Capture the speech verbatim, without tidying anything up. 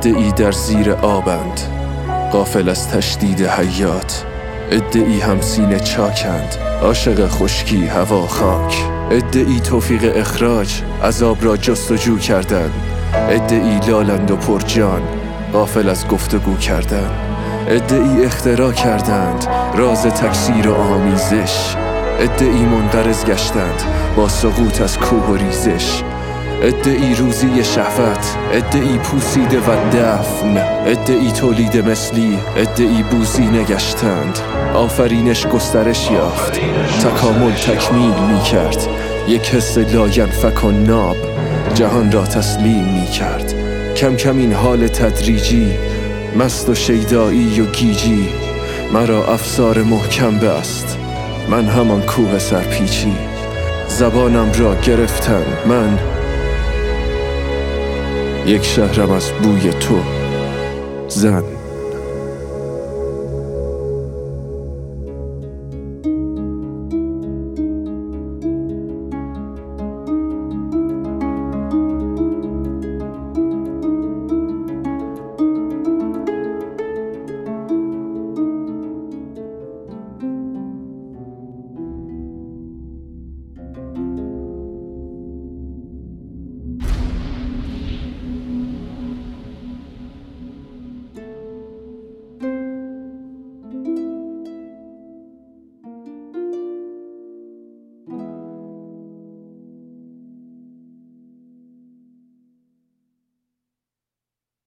عده‌ای در زیر آبند، غافل از تشدید حیات. عده‌ای هم سینه چاکند، عاشق خشکی هوا خاک. عده‌ای توفیق اخراج، عذاب را جستجو کردن. عده‌ای لالند و پرجان، غافل از گفتگو کردن. عده‌ای اختراع کردند، راز تکثیر و آمیزش. عده‌ای منقرض گشتند، با سقوط از کوه و ریزش. عده‌ای روزی شهوت، عده‌ای پوسیده و دفن. عده‌ای تولید مثلی، عده‌ای بوزینه گشتند. آفرینش گسترش یافت، تکامل تکمیل می کرد. یک حس لاینفک و ناب جهان را تسلیم می کرد. کم کم این حال تدریجی، مست و شیدایی و گیجی، مرا افسار محکم بست، من همان کوه سرپیچی. زبانم را گرفتن، من یک شهرم از بوی تو زن.